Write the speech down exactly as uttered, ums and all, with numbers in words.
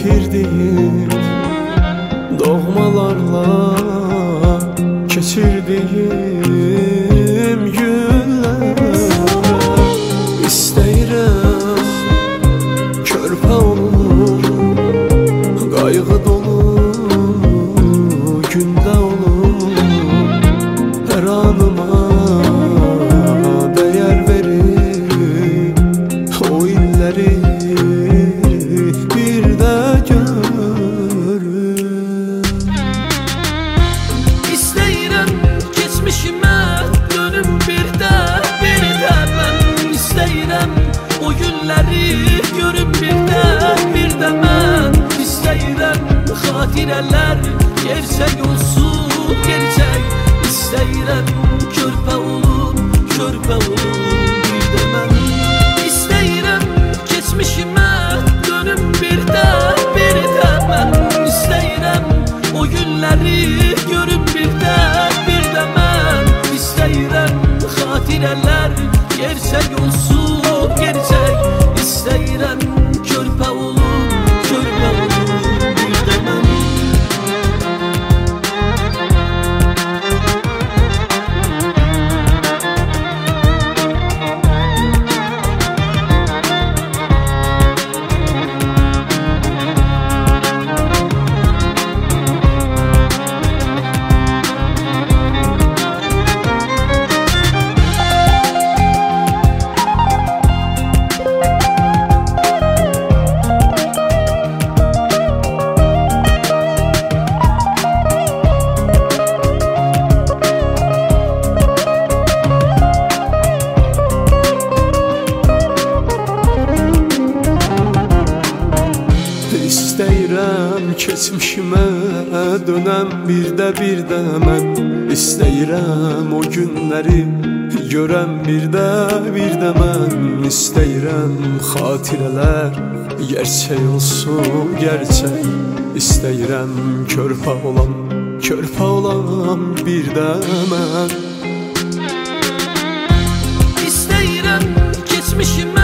itirdiyim, doğmalarla keçirdiyim günlərə istəyirəm körpə olum, qayğı dolu gündə olum, hər anıma dəyər verib o illəri bir də görüm. İstəyirəm keçmişimə dönüm bir də, bir də mən istəyirəm o günləri görüm bir də, bir də mən istəyirəm xatirələr gerçək olsun, gerçək istəyirəm körpə olum, körpə olum bir də mən istəyirəm keçmişimə dönüm bir də, bir də mən istəyirəm o günləri görüm bir də, bir də mən istəyirəm xatirələr gerçək olsun, gerçək istəyirəm körpə olum, körpə olum bir də mən. İstəyirəm keçmişimə dönəm bir də, bir də mən istəyirəm o günləri görəm bir də, bir də mən istəyirəm xatirələr gerçək olsun, gerçək istəyirəm körpə olam, körpə olam bir də mən. İstəyirəm keçmişimə